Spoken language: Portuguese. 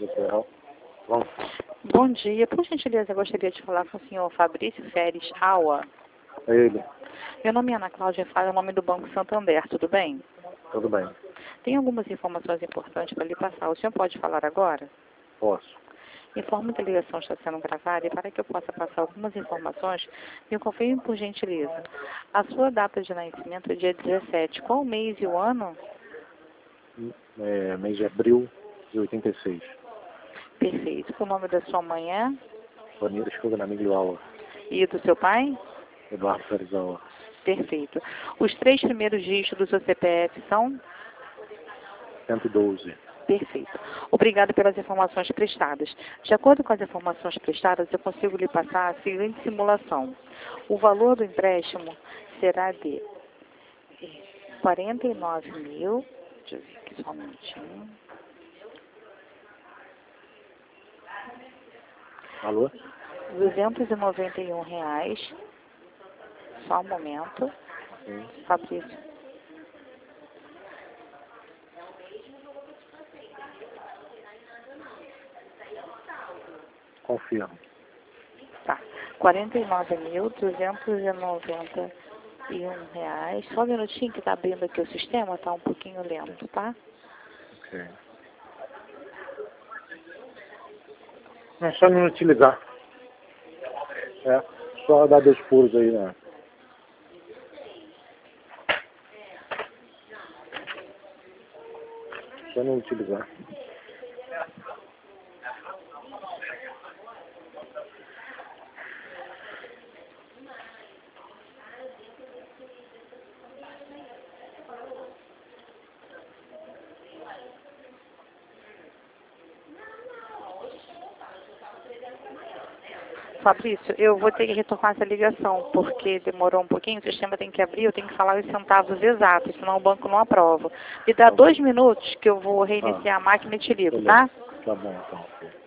Litoral. Bom, Bom dia. Por gentileza, eu gostaria de falar com o senhor Fabrício Feres Aua. é ele. Meu nome é Ana Cláudia, fala o nome do Banco Santander, tudo bem? Tudo bem. Tem algumas informações importantes para lhe passar. O senhor pode falar agora? Posso. Informo que a ligação está sendo gravada e para que eu possa passar algumas informações, me confirme por gentileza. A sua data de nascimento é dia 17. Qual o mês e o ano? Mês de abril de 86. Perfeito. O nome da sua mãe é? Vanilla Escoganamiglio Aula. E do seu pai? Eduardo Feres Aula. Perfeito. Os 3 primeiros dígitos do seu CPF são? 112. Perfeito. Obrigada pelas informações prestadas. De acordo com as informações prestadas, eu consigo lhe passar a seguinte simulação. O valor do empréstimo será de 49 mil, deixa eu ver aqui só um minutinho, Alô? R$ 291, só um momento, Sim. Fabrício. Confirmo. Tá. R$ 49.291. Só um minutinho que está abrindo aqui o sistema, está um pouquinho lento, tá? Ok. É só não utilizar. É, só dar 2 pulos aí, né? Só não utilizar. Fabrício, eu vou ter que retornar essa ligação, porque demorou um pouquinho, o sistema tem que abrir, eu tenho que falar os centavos exatos, senão o banco não aprova. Me dá 2 minutos que eu vou reiniciar a máquina e te ligo, tá? Tá bom, então.